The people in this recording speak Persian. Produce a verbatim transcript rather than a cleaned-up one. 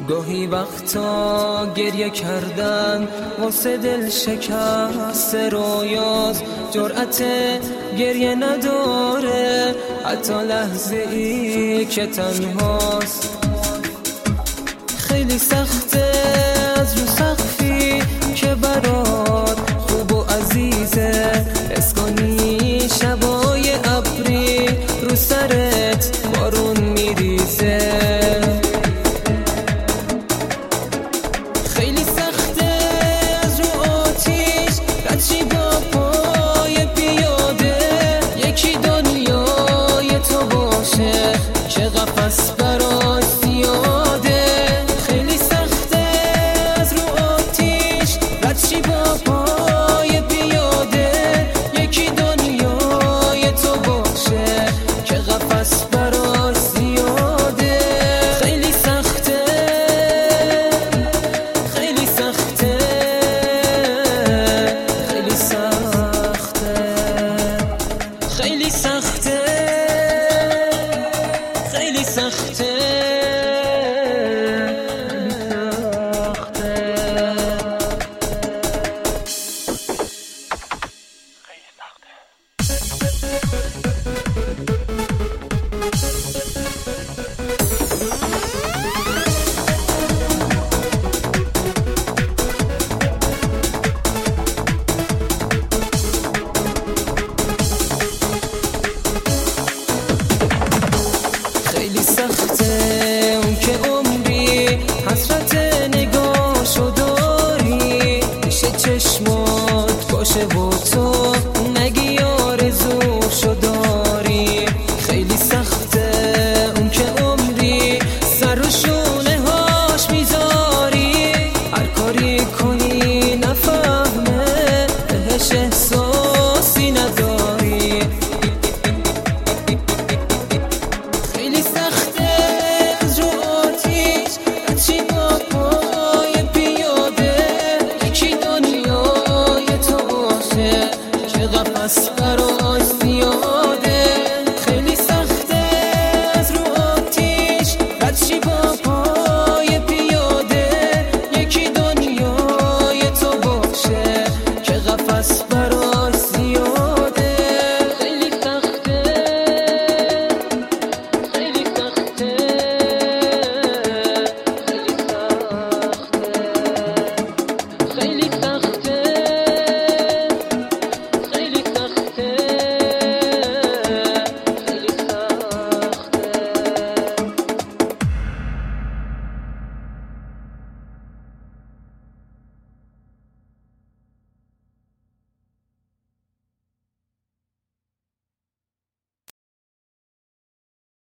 گاهی وقتا گریه کردن واسه دل شکست رویاست، جرأت گریه نداره حتی لحظه ای که تنهاست. خیلی سخته از رو سقفی که برات خوب و عزیزه، حس کنی شبای ابری رو سرت بارون میریزه. خیلی سخته از رو آتیش رد شی با پای پیاده، یکی دنیای تو باشه که قفس براش زیاده. خیلی سخته از رو آتیش رد شی با پای پیاده، یکی دنیای تو باشه که قفس براش زیاده. خیلی سخته خیلی سخته خیلی سخته خیلی سخته خیلی سخته